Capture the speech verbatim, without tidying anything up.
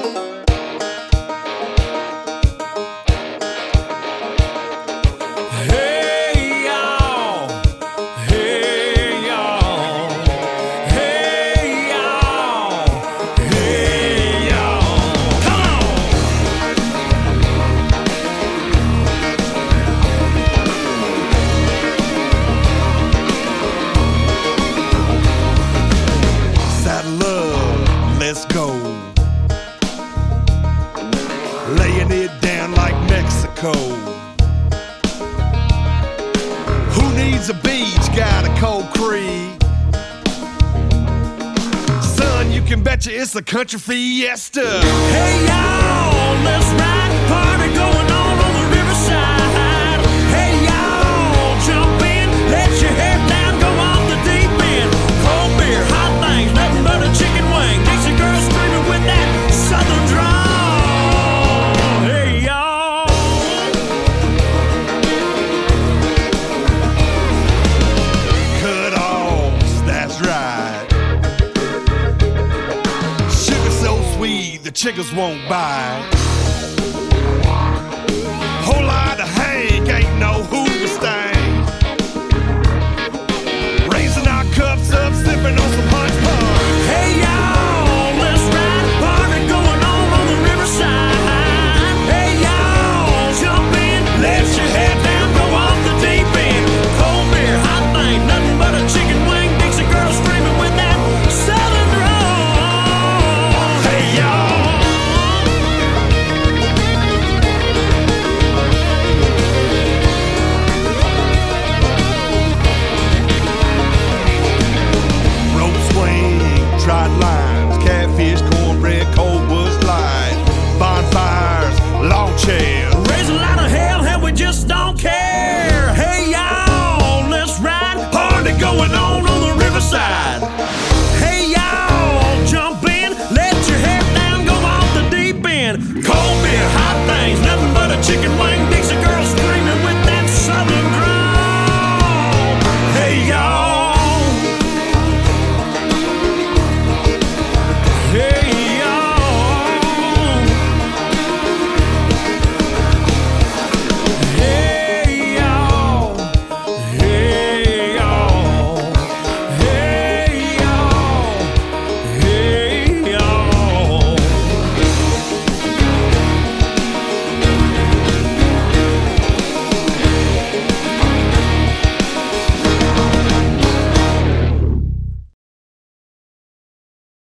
Let's go. Laying it down like Mexico. Who needs a beach? Got a cold creek. Son, you can betcha it's a country fiesta. Hey y'all, let's ride. Party going on on the riverside. Hey y'all, jump in, let your hair down, go off the deep end. Cold beer, hot things, nothing but a chicken wing. Dixie girl screaming with that southern drawl. Hey y'all. Cut offs, that's right. Sugar so sweet, the chickens won't bite.